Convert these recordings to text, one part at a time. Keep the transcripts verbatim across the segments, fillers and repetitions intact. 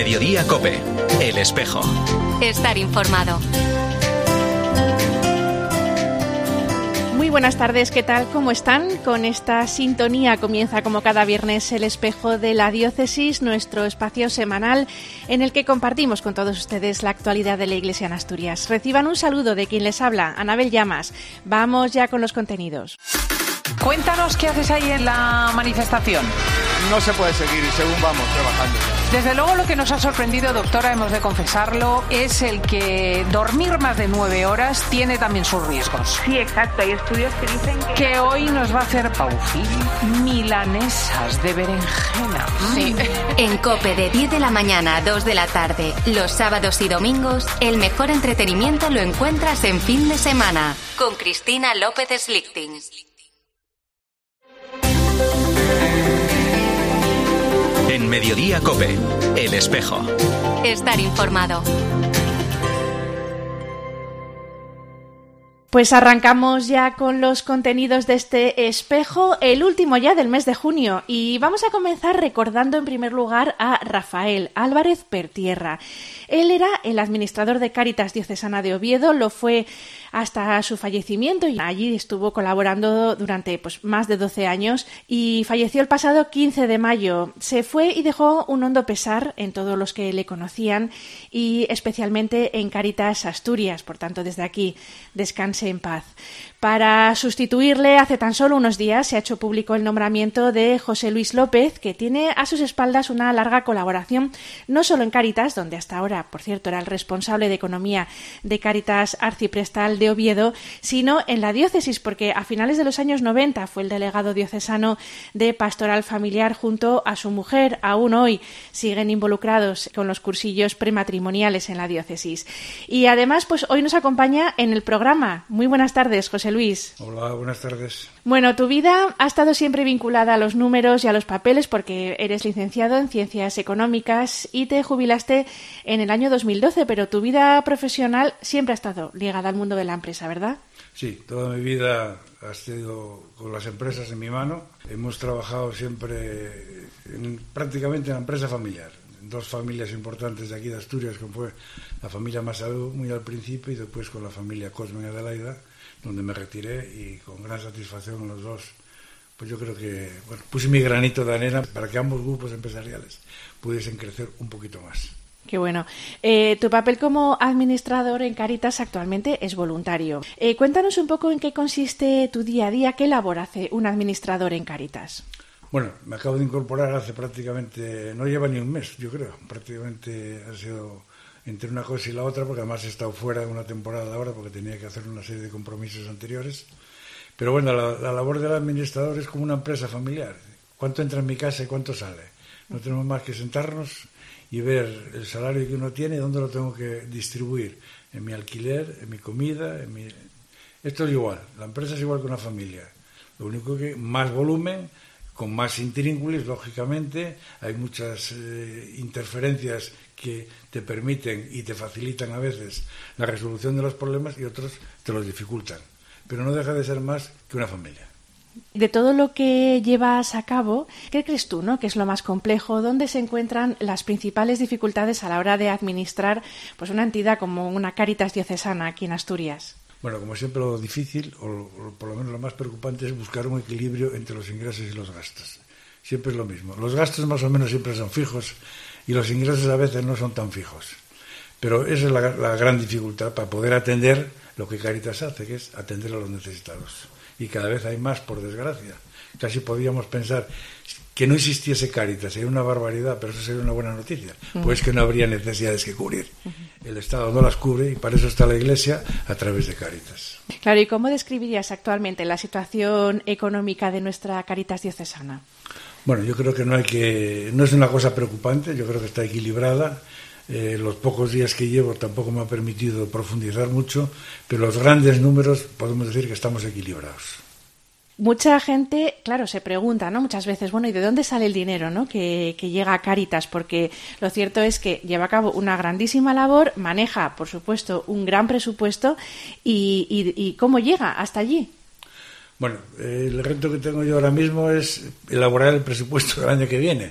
Mediodía COPE, El Espejo. Estar informado. Muy buenas tardes, ¿qué tal? ¿Cómo están? Con esta sintonía comienza como cada viernes El Espejo de la Diócesis, nuestro espacio semanal en el que compartimos con todos ustedes la actualidad de la Iglesia en Asturias. Reciban un saludo de quien les habla, Anabel Llamas. Vamos ya con los contenidos. Cuéntanos qué haces ahí en la manifestación. No se puede seguir según vamos trabajando. Desde luego lo que nos ha sorprendido, doctora, hemos de confesarlo, es el que dormir más de nueve horas tiene también sus riesgos. Sí, exacto. Hay estudios que dicen que... Que hoy nos va a hacer Paufi milanesas de berenjena. Sí. En COPE de diez de la mañana a dos de la tarde, los sábados y domingos, el mejor entretenimiento lo encuentras en fin de semana, con Cristina López Slichting. En Mediodía COPE, El Espejo. Estar informado. Pues arrancamos ya con los contenidos de este espejo, el último ya del mes de junio, y vamos a comenzar recordando en primer lugar a Rafael Álvarez Pertierra. Él era el administrador de Cáritas Diocesana de Oviedo, lo fue hasta su fallecimiento y allí estuvo colaborando durante pues, más de doce años y falleció el pasado quince de mayo. Se fue y dejó un hondo pesar en todos los que le conocían y especialmente en Cáritas Asturias, por tanto desde aquí descanse en paz. Para sustituirle, hace tan solo unos días se ha hecho público el nombramiento de José Luis López, que tiene a sus espaldas una larga colaboración, no solo en Cáritas, donde hasta ahora, por cierto, era el responsable de Economía de Cáritas Arciprestal de Oviedo, sino en la diócesis, porque a finales de los años noventa fue el delegado diocesano de Pastoral Familiar junto a su mujer. Aún hoy siguen involucrados con los cursillos prematrimoniales en la diócesis. Y además, pues hoy nos acompaña en el programa. Muy buenas tardes, José Luis. Hola, buenas tardes. Bueno, tu vida ha estado siempre vinculada a los números y a los papeles porque eres licenciado en Ciencias Económicas y te jubilaste en el año dos mil doce, pero tu vida profesional siempre ha estado ligada al mundo de la empresa, ¿verdad? Sí, toda mi vida ha sido con las empresas en mi mano. Hemos trabajado siempre en, prácticamente en la empresa familiar. Dos familias importantes de aquí de Asturias, como fue la familia Masadú muy al principio y después con la familia Cosme y Adelaida, donde me retiré y con gran satisfacción los dos, pues yo creo que bueno, puse mi granito de arena para que ambos grupos empresariales pudiesen crecer un poquito más. Qué bueno. Eh, tu papel como administrador en Cáritas actualmente es voluntario. Eh, cuéntanos un poco en qué consiste tu día a día, qué labor hace un administrador en Cáritas. Bueno, me acabo de incorporar hace prácticamente, no lleva ni un mes, yo creo, prácticamente ha sido entre una cosa y la otra, porque además he estado fuera de una temporada ahora porque tenía que hacer una serie de compromisos anteriores. Pero bueno, la, la labor del administrador es como una empresa familiar. ¿Cuánto entra en mi casa y cuánto sale? No tenemos más que sentarnos y ver el salario que uno tiene y dónde lo tengo que distribuir. En mi alquiler, en mi comida, en mi... Esto es igual, la empresa es igual que una familia. Lo único que más volumen, con más intríngulis, lógicamente, hay muchas eh, interferencias que te permiten y te facilitan a veces la resolución de los problemas y otros te los dificultan. Pero no deja de ser más que una familia. De todo lo que llevas a cabo, ¿qué crees tú, no? ¿Qué es lo más complejo? ¿Dónde se encuentran las principales dificultades a la hora de administrar pues, una entidad como una Cáritas diocesana aquí en Asturias? Bueno, como siempre lo difícil, o, o por lo menos lo más preocupante, es buscar un equilibrio entre los ingresos y los gastos. Siempre es lo mismo. Los gastos más o menos siempre son fijos y los ingresos a veces no son tan fijos. Pero esa es la, la gran dificultad para poder atender lo que Cáritas hace, que es atender a los necesitados. Y cada vez hay más, por desgracia. Casi podríamos pensar que no existiese Cáritas, sería una barbaridad, pero eso sería una buena noticia. Uh-huh. Pues que no habría necesidades que cubrir. Uh-huh. El Estado no las cubre y para eso está la Iglesia a través de Cáritas. Claro, ¿y cómo describirías actualmente la situación económica de nuestra Cáritas diocesana? Bueno, yo creo que no hay que, no es una cosa preocupante, yo creo que está equilibrada. Eh, los pocos días que llevo tampoco me ha permitido profundizar mucho, pero los grandes números podemos decir que estamos equilibrados. Mucha gente, claro, se pregunta, ¿no? Muchas veces, bueno, ¿y de dónde sale el dinero, ¿no? que, que llega a Cáritas? Porque lo cierto es que lleva a cabo una grandísima labor, maneja, por supuesto, un gran presupuesto y, y, y ¿cómo llega hasta allí? Bueno, eh, el reto que tengo yo ahora mismo es elaborar el presupuesto del año que viene.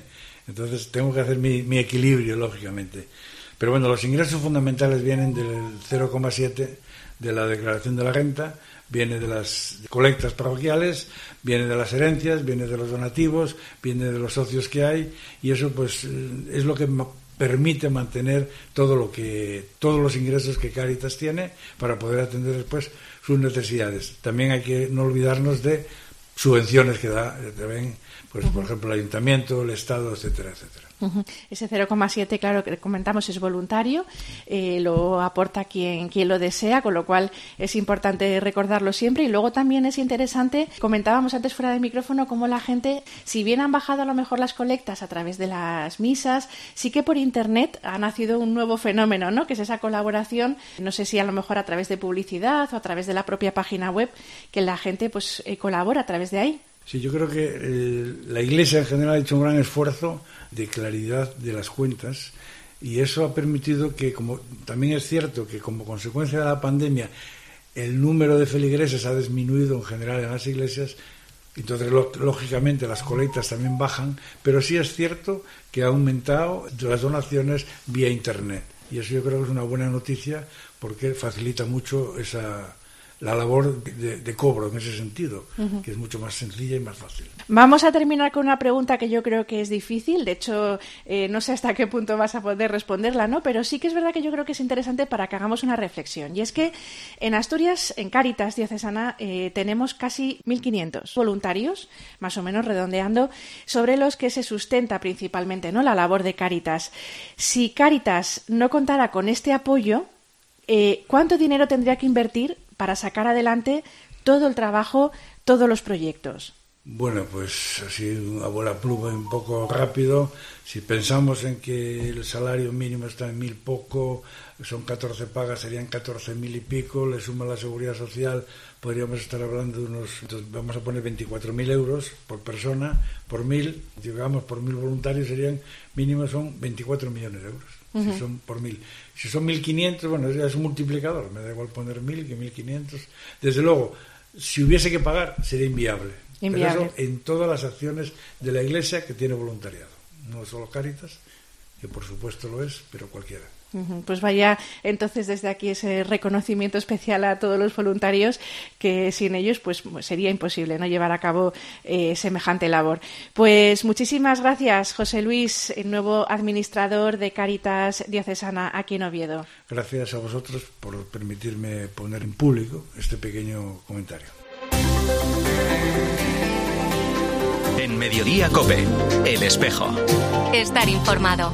Entonces tengo que hacer mi, mi equilibrio, lógicamente. Pero bueno, los ingresos fundamentales vienen del cero coma siete de la declaración de la renta, viene de las colectas parroquiales, viene de las herencias, viene de los donativos, viene de los socios que hay, y eso pues es lo que permite mantener todo lo que todos los ingresos que Cáritas tiene para poder atender después sus necesidades. También hay que no olvidarnos de subvenciones que da también, pues, uh-huh. por ejemplo, el ayuntamiento, el Estado, etcétera, etcétera. Uh-huh. Ese cero coma siete, claro, que comentamos, es voluntario, eh, lo aporta quien, quien lo desea, con lo cual es importante recordarlo siempre. Y luego también es interesante, comentábamos antes fuera del micrófono, cómo la gente, si bien han bajado a lo mejor las colectas a través de las misas, sí que por Internet ha nacido un nuevo fenómeno, ¿no? Que es esa colaboración, no sé si a lo mejor a través de publicidad o a través de la propia página web, que la gente pues eh, colabora a través de ahí. Sí, yo creo que eh, la Iglesia en general ha hecho un gran esfuerzo de claridad de las cuentas, y eso ha permitido que, como también es cierto que como consecuencia de la pandemia el número de feligreses ha disminuido en general en las iglesias, entonces lógicamente las colectas también bajan, pero sí es cierto que ha aumentado las donaciones vía Internet, y eso yo creo que es una buena noticia porque facilita mucho esa la labor de, de cobro en ese sentido, uh-huh. que es mucho más sencilla y más fácil. Vamos a terminar con una pregunta que yo creo que es difícil, de hecho eh, no sé hasta qué punto vas a poder responderla, ¿no? Pero sí que es verdad que yo creo que es interesante para que hagamos una reflexión, y es que en Asturias, en Cáritas Diocesana, eh, tenemos casi mil quinientos voluntarios, más o menos redondeando, sobre los que se sustenta principalmente, ¿no?, la labor de Cáritas. Si Cáritas no contara con este apoyo, eh, ¿cuánto dinero tendría que invertir para sacar adelante todo el trabajo, todos los proyectos? Bueno, pues así a bola pluma un poco rápido, si pensamos en que el salario mínimo está en mil poco, son catorce pagas, serían catorce mil y pico, le suma la seguridad social, podríamos estar hablando de unos, entonces vamos a poner veinticuatro mil euros por persona, por mil, digamos por mil voluntarios serían, mínimo son veinticuatro millones de euros. Uh-huh. Si son por mil. Si son mil quinientos, bueno, ya es un multiplicador, me da igual poner mil que mil quinientos. Desde luego, si hubiese que pagar, sería inviable. inviable. Pero eso en todas las acciones de la Iglesia que tiene voluntariado. No solo Cáritas, que por supuesto lo es, pero cualquiera. Pues vaya, entonces desde aquí ese reconocimiento especial a todos los voluntarios, que sin ellos pues sería imposible no llevar a cabo eh, semejante labor. Pues muchísimas gracias, José Luis, el nuevo administrador de Cáritas Diocesana aquí en Oviedo. Gracias a vosotros por permitirme poner en público este pequeño comentario. En Mediodía COPE, El Espejo. Estar informado.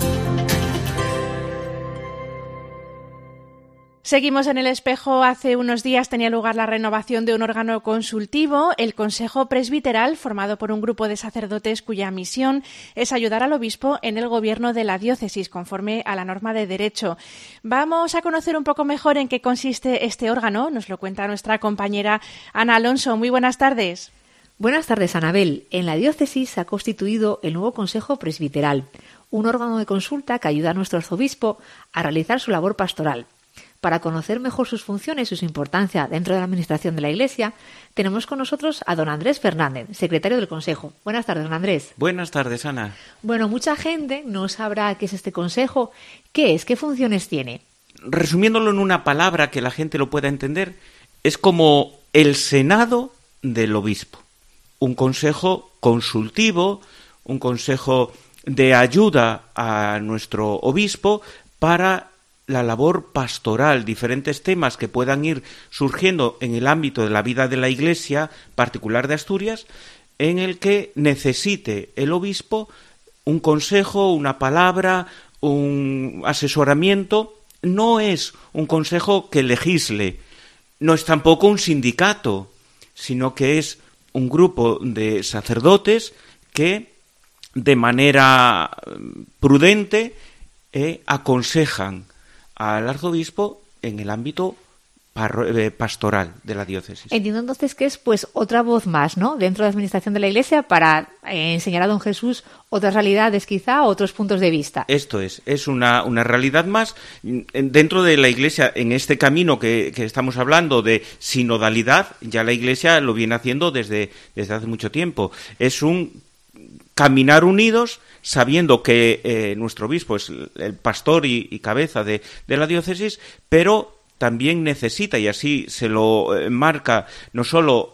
Seguimos en El Espejo. Hace unos días tenía lugar la renovación de un órgano consultivo, el Consejo Presbiteral, formado por un grupo de sacerdotes cuya misión es ayudar al obispo en el gobierno de la diócesis, conforme a la norma de derecho. Vamos a conocer un poco mejor en qué consiste este órgano. Nos lo cuenta nuestra compañera Ana Alonso. Muy buenas tardes. Buenas tardes, Anabel. En la diócesis se ha constituido el nuevo Consejo Presbiteral, un órgano de consulta que ayuda a nuestro arzobispo a realizar su labor pastoral. Para conocer mejor sus funciones y su importancia dentro de la administración de la Iglesia, tenemos con nosotros a don Andrés Fernández, secretario del Consejo. Buenas tardes, don Andrés. Buenas tardes, Ana. Bueno, mucha gente no sabrá qué es este Consejo. ¿Qué es? ¿Qué funciones tiene? Resumiéndolo en una palabra que la gente lo pueda entender, es como el Senado del obispo. Un consejo consultivo, un consejo de ayuda a nuestro obispo para la labor pastoral, diferentes temas que puedan ir surgiendo en el ámbito de la vida de la Iglesia particular de Asturias, en el que necesite el obispo un consejo, una palabra, un asesoramiento. No es un consejo que legisle, no es tampoco un sindicato, sino que es un grupo de sacerdotes que de manera prudente eh, aconsejan al arzobispo en el ámbito pastoral de la diócesis. Entiendo entonces que es pues otra voz más, ¿no?, dentro de la administración de la Iglesia para eh, enseñar a don Jesús otras realidades, quizá, otros puntos de vista. Esto es, es una, una realidad más dentro de la Iglesia, en este camino que, que estamos hablando de sinodalidad. Ya la Iglesia lo viene haciendo desde, desde hace mucho tiempo. Es un caminar unidos, sabiendo que eh, nuestro obispo es el pastor y, y cabeza de, de la diócesis, pero también necesita, y así se lo eh, marca no solo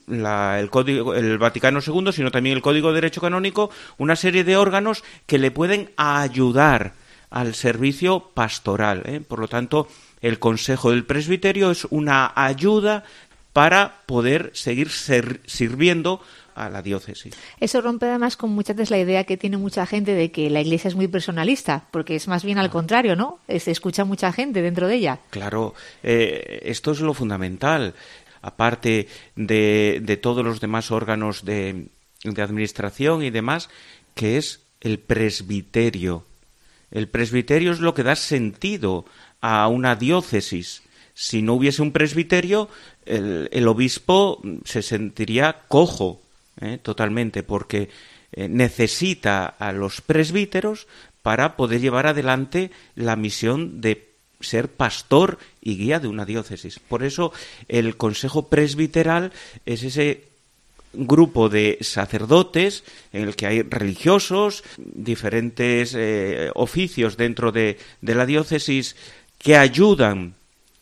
la, el, código, el Vaticano segundo, sino también el Código de Derecho Canónico, una serie de órganos que le pueden ayudar al servicio pastoral, ¿eh? Por lo tanto, el Consejo del Presbiterio es una ayuda para poder seguir ser, sirviendo a la diócesis. Eso rompe además con muchas veces la idea que tiene mucha gente de que la Iglesia es muy personalista, porque es más bien al contrario, ¿no? Se escucha mucha gente dentro de ella. Claro, eh, esto es lo fundamental, aparte de, de todos los demás órganos de, de administración y demás, que es el presbiterio. El presbiterio es lo que da sentido a una diócesis. Si no hubiese un presbiterio, el, el obispo se sentiría cojo, ¿eh? totalmente, porque eh, necesita a los presbíteros para poder llevar adelante la misión de ser pastor y guía de una diócesis. Por eso el Consejo Presbiteral es ese grupo de sacerdotes en el que hay religiosos, diferentes eh, oficios dentro de, de la diócesis que ayudan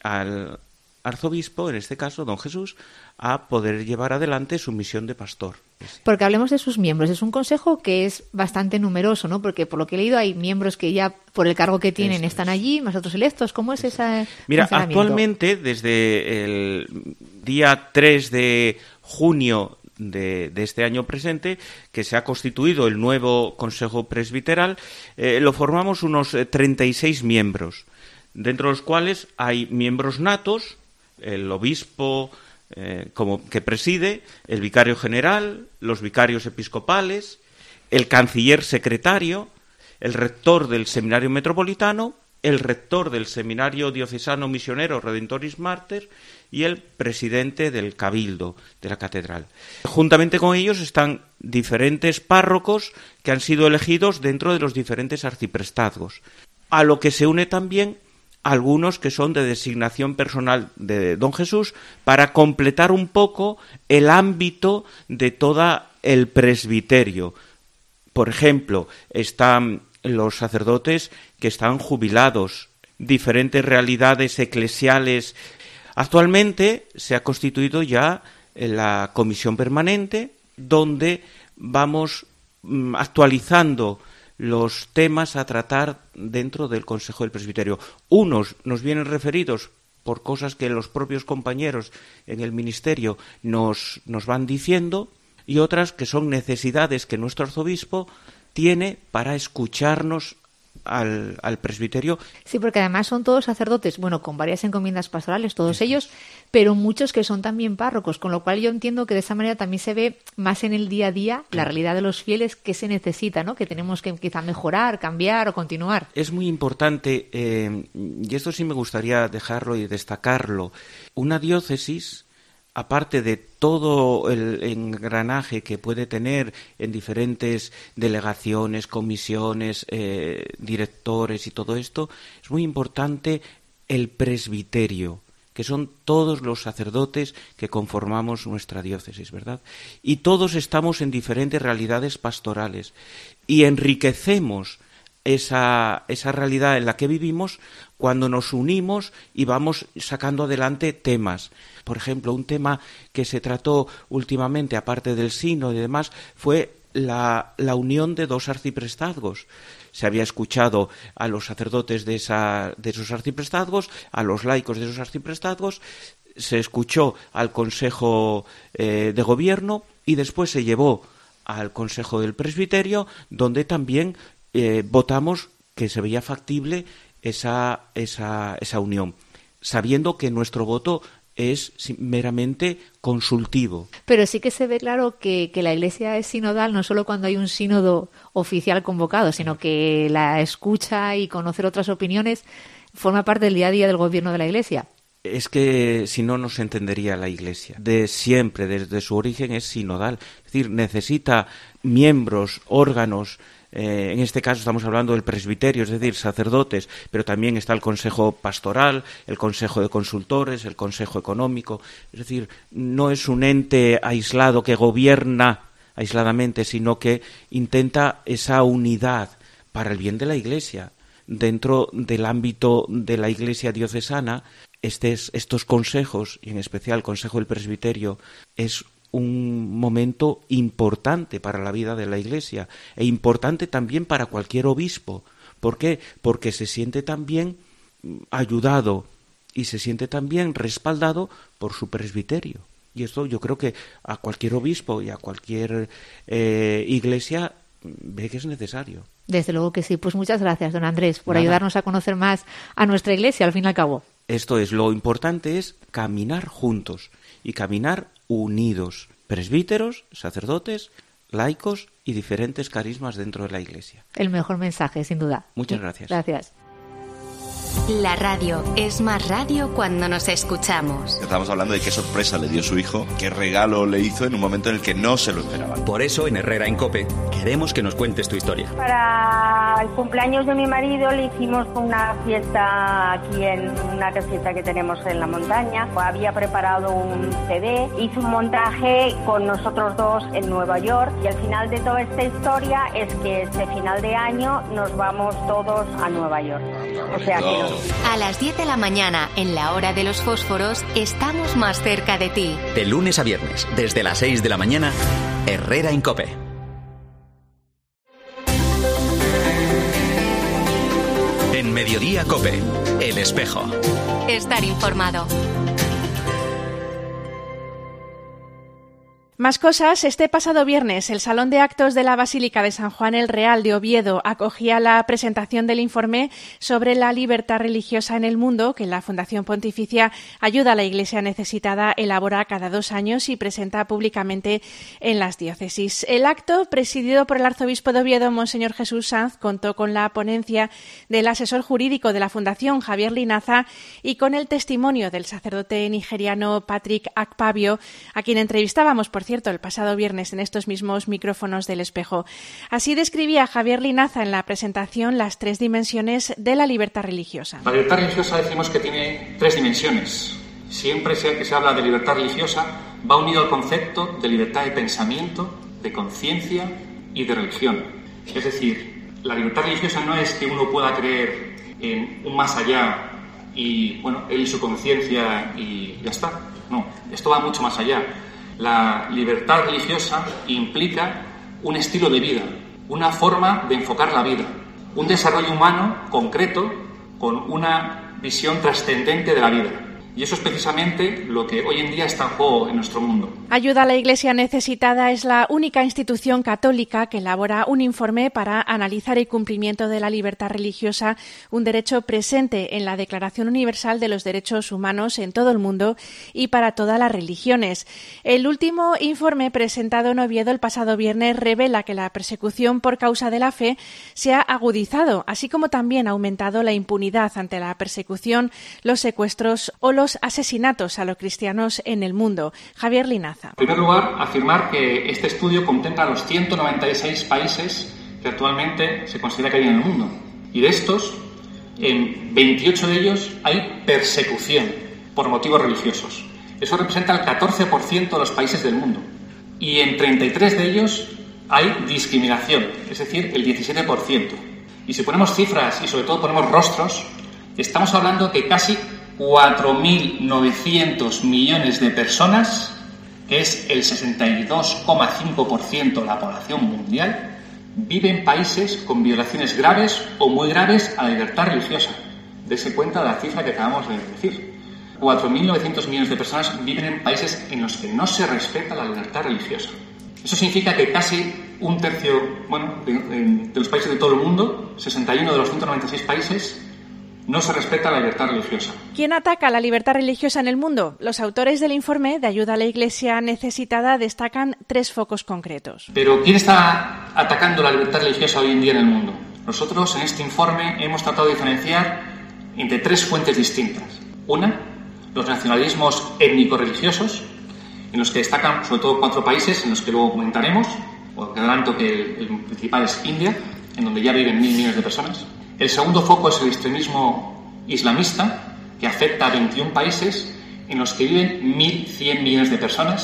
al arzobispo, en este caso don Jesús, a poder llevar adelante su misión de pastor. Porque hablemos de sus miembros. Es un consejo que es bastante numeroso, ¿no? Porque por lo que he leído hay miembros que ya por el cargo que tienen Esto están es. allí, más otros electos. ¿Cómo es esa? Mira, actualmente desde el día tres de junio De, de este año presente, que se ha constituido el nuevo Consejo Presbiteral, eh, lo formamos unos eh, treinta y seis miembros, dentro de los cuales hay miembros natos, el obispo eh, como que preside, el vicario general, los vicarios episcopales, el canciller secretario, el rector del seminario metropolitano, el rector del seminario diocesano misionero Redentoris Mater y el presidente del cabildo de la catedral. Juntamente con ellos están diferentes párrocos que han sido elegidos dentro de los diferentes arciprestazgos, a lo que se une también algunos que son de designación personal de don Jesús para completar un poco el ámbito de todo el presbiterio. Por ejemplo, están los sacerdotes que están jubilados, diferentes realidades eclesiales. Actualmente se ha constituido ya la comisión permanente, donde vamos actualizando los temas a tratar dentro del Consejo del Presbiterio. Unos nos vienen referidos por cosas que los propios compañeros en el ministerio nos, nos van diciendo, y otras que son necesidades que nuestro arzobispo tiene para escucharnos al, al presbiterio. Sí, porque además son todos sacerdotes, bueno, con varias encomiendas pastorales, todos ellos, pero muchos que son también párrocos, con lo cual yo entiendo que de esa manera también se ve más en el día a día la realidad de los fieles que se necesita, ¿no? Que tenemos que quizá mejorar, cambiar o continuar. Es muy importante, eh, y esto sí me gustaría dejarlo y destacarlo, una diócesis, aparte de todo el engranaje que puede tener en diferentes delegaciones, comisiones, eh, directores y todo esto, es muy importante el presbiterio, que son todos los sacerdotes que conformamos nuestra diócesis, ¿verdad? Y todos estamos en diferentes realidades pastorales y enriquecemos esa, esa realidad en la que vivimos cuando nos unimos y vamos sacando adelante temas. Por ejemplo, un tema que se trató últimamente, aparte del sínodo y demás, fue la, la unión de dos arciprestazgos. Se había escuchado a los sacerdotes de, esa, de esos arciprestazgos, a los laicos de esos arciprestazgos, se escuchó al Consejo eh, de Gobierno y después se llevó al Consejo del Presbiterio, donde también eh, votamos que se veía factible esa, esa, esa unión, sabiendo que nuestro voto es meramente consultivo. Pero sí que se ve claro que, que la Iglesia es sinodal no solo cuando hay un sínodo oficial convocado, sino que la escucha y conocer otras opiniones forma parte del día a día del gobierno de la Iglesia. Es que si no, no se entendería la Iglesia. De siempre, desde su origen, es sinodal. Es decir, necesita miembros, órganos. Eh, en este caso estamos hablando del presbiterio, es decir, sacerdotes, pero también está el Consejo Pastoral, el Consejo de Consultores, el Consejo Económico. Es decir, no es un ente aislado que gobierna aisladamente, sino que intenta esa unidad para el bien de la Iglesia. Dentro del ámbito de la Iglesia diocesana, estes, estos consejos, y en especial el Consejo del Presbiterio, es un momento importante para la vida de la Iglesia e importante también para cualquier obispo. ¿Por qué? Porque se siente también ayudado y se siente también respaldado por su presbiterio. Y esto yo creo que a cualquier obispo y a cualquier eh, iglesia ve que es necesario. Desde luego que sí. Pues muchas gracias, don Andrés, por Nada. ayudarnos a conocer más a nuestra iglesia, al fin y al cabo. Esto es, lo importante es caminar juntos y caminar unidos. Presbíteros, sacerdotes, laicos y diferentes carismas dentro de la iglesia. El mejor mensaje, sin duda. Muchas gracias. Gracias. La radio es más radio cuando nos escuchamos. Estamos hablando de qué sorpresa le dio su hijo, qué regalo le hizo en un momento en el que no se lo esperaban. Por eso en Herrera en COPE queremos que nos cuentes tu historia. Para el cumpleaños de mi marido le hicimos una fiesta aquí en una casita que tenemos en la montaña. Había preparado un C D, hizo un montaje con nosotros dos en Nueva York y al final de toda esta historia es que este final de año nos vamos todos a Nueva York. O sea que A las diez de la mañana, en la hora de los fósforos, estamos más cerca de ti. De lunes a viernes, desde las seis de la mañana, Herrera en COPE. En Mediodía COPE, El Espejo. Estar informado. Más cosas. Este pasado viernes, el Salón de Actos de la Basílica de San Juan el Real de Oviedo acogía la presentación del informe sobre la libertad religiosa en el mundo que la Fundación Pontificia Ayuda a la Iglesia Necesitada elabora cada dos años y presenta públicamente en las diócesis. El acto, presidido por el arzobispo de Oviedo, Monseñor Jesús Sanz, contó con la ponencia del asesor jurídico de la Fundación, Javier Linaza, y con el testimonio del sacerdote nigeriano Patrick Akpabio, a quien entrevistábamos, por cierto, el pasado viernes en estos mismos micrófonos del Espejo. Así describía Javier Linaza en la presentación las tres dimensiones de la libertad religiosa. La libertad religiosa decimos que tiene tres dimensiones. Siempre que se habla de libertad religiosa va unido al concepto de libertad de pensamiento, de conciencia y de religión. Es decir, la libertad religiosa no es que uno pueda creer en un más allá y, bueno, él y su conciencia y ya está. No, esto va mucho más allá. La libertad religiosa implica un estilo de vida, una forma de enfocar la vida, un desarrollo humano concreto con una visión trascendente de la vida. Y eso es precisamente lo que hoy en día está en juego en nuestro mundo. Ayuda a la Iglesia Necesitada es la única institución católica que elabora un informe para analizar el cumplimiento de la libertad religiosa, un derecho presente en la Declaración Universal de los Derechos Humanos en todo el mundo y para todas las religiones. El último informe presentado en Oviedo el pasado viernes revela que la persecución por causa de la fe se ha agudizado, así como también ha aumentado la impunidad ante la persecución, los secuestros o los asesinatos a los cristianos en el mundo. Javier Linaza. En primer lugar, afirmar que este estudio contempla los ciento noventa y seis países que actualmente se considera que hay en el mundo. Y de estos, en veintiocho de ellos hay persecución por motivos religiosos. Eso representa el catorce por ciento de los países del mundo. Y en treinta y tres de ellos hay discriminación, es decir, el diecisiete por ciento. Y si ponemos cifras y sobre todo ponemos rostros, estamos hablando que casi cuatro mil novecientos millones de personas, que es el sesenta y dos coma cinco por ciento de la población mundial, viven en países con violaciones graves o muy graves a la libertad religiosa. Dese cuenta de la cifra que acabamos de decir. cuatro mil novecientos millones de personas viven en países en los que no se respeta la libertad religiosa. Eso significa que casi un tercio, bueno, de, de los países de todo el mundo, sesenta y uno de los ciento noventa y seis países, no se respeta la libertad religiosa. ¿Quién ataca la libertad religiosa en el mundo? Los autores del informe de Ayuda a la Iglesia Necesitada destacan tres focos concretos. Pero ¿quién está atacando la libertad religiosa hoy en día en el mundo? Nosotros en este informe hemos tratado de diferenciar entre tres fuentes distintas. Una, los nacionalismos étnico-religiosos, en los que destacan sobre todo cuatro países, en los que luego comentaremos. Os adelanto que el, el principal es India, en donde ya viven mil millones de personas. El segundo foco es el extremismo islamista, que afecta a veintiún países en los que viven mil cien millones de personas.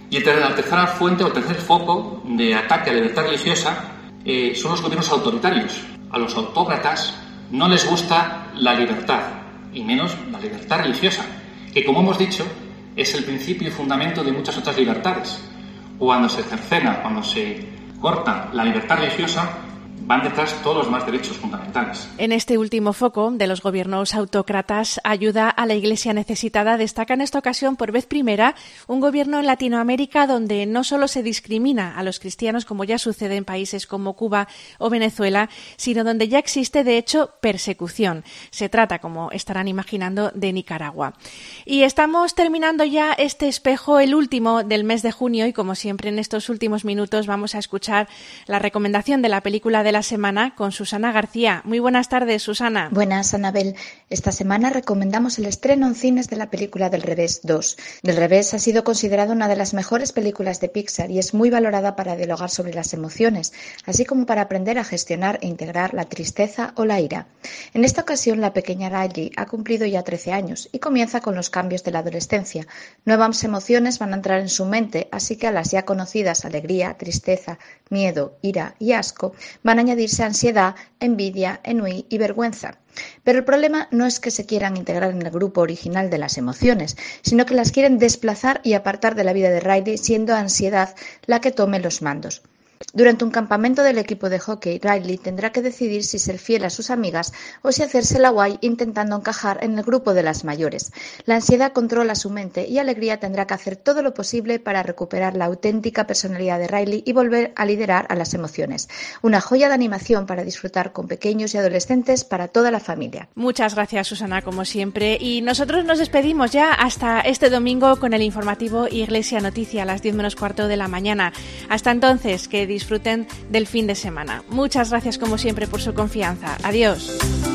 Y la tercera fuente o tercer foco de ataque a la libertad religiosa eh, son los gobiernos autoritarios. A los autócratas no les gusta la libertad, y menos la libertad religiosa, que, como hemos dicho, es el principio y fundamento de muchas otras libertades. Cuando se cercena, cuando se corta la libertad religiosa, van detrás todos los demás derechos fundamentales. En este último foco de los gobiernos autócratas, ayuda a la Iglesia necesitada, destaca en esta ocasión por vez primera un gobierno en Latinoamérica donde no solo se discrimina a los cristianos, como ya sucede en países como Cuba o Venezuela, sino donde ya existe, de hecho, persecución. Se trata, como estarán imaginando, de Nicaragua. Y estamos terminando ya este espejo, el último del mes de junio, y como siempre en estos últimos minutos vamos a escuchar la recomendación de la película de la semana con Susana García. Muy buenas tardes, Susana. Buenas, Anabel. Esta semana recomendamos el estreno en cines de la película Del Revés dos. Del Revés ha sido considerada una de las mejores películas de Pixar y es muy valorada para dialogar sobre las emociones, así como para aprender a gestionar e integrar la tristeza o la ira. En esta ocasión, la pequeña Riley ha cumplido ya trece años y comienza con los cambios de la adolescencia. Nuevas emociones van a entrar en su mente, así que a las ya conocidas alegría, tristeza, miedo, ira y asco van a añadirse ansiedad, envidia, ennui y vergüenza. Pero el problema no es que se quieran integrar en el grupo original de las emociones, sino que las quieren desplazar y apartar de la vida de Riley, siendo ansiedad la que tome los mandos. Durante un campamento del equipo de hockey, Riley tendrá que decidir si ser fiel a sus amigas o si hacerse la guay intentando encajar en el grupo de las mayores. La ansiedad controla su mente y Alegría tendrá que hacer todo lo posible para recuperar la auténtica personalidad de Riley y volver a liderar a las emociones. Una joya de animación para disfrutar con pequeños y adolescentes para toda la familia. Muchas gracias, Susana, como siempre. Y nosotros nos despedimos ya hasta este domingo con el informativo Iglesia Noticia a las diez menos cuarto de la mañana. Hasta entonces, que disfruten del fin de semana. Muchas gracias como siempre por su confianza. Adiós.